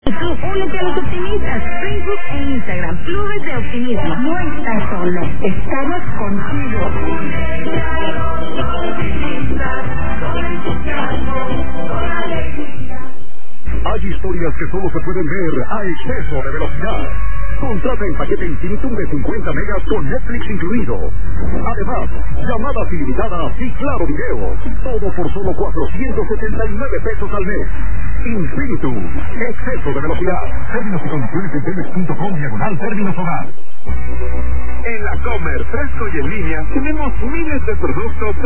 Y tú, únete a los optimistas. Facebook e Instagram, Clubes de Optimismo. No estás solo, estamos contigo. Hay historias que solo se pueden ver a exceso de velocidad. Contrata el paquete Infinitum de 50 megas con Netflix incluido. Además, llamadas ilimitadas y claro video. Todo por solo 479 pesos al mes. Infinitum, exceso de velocidad. Términos y condiciones en telmex.com/términos hogar. En la Comer, Fresco y en línea tenemos miles de productos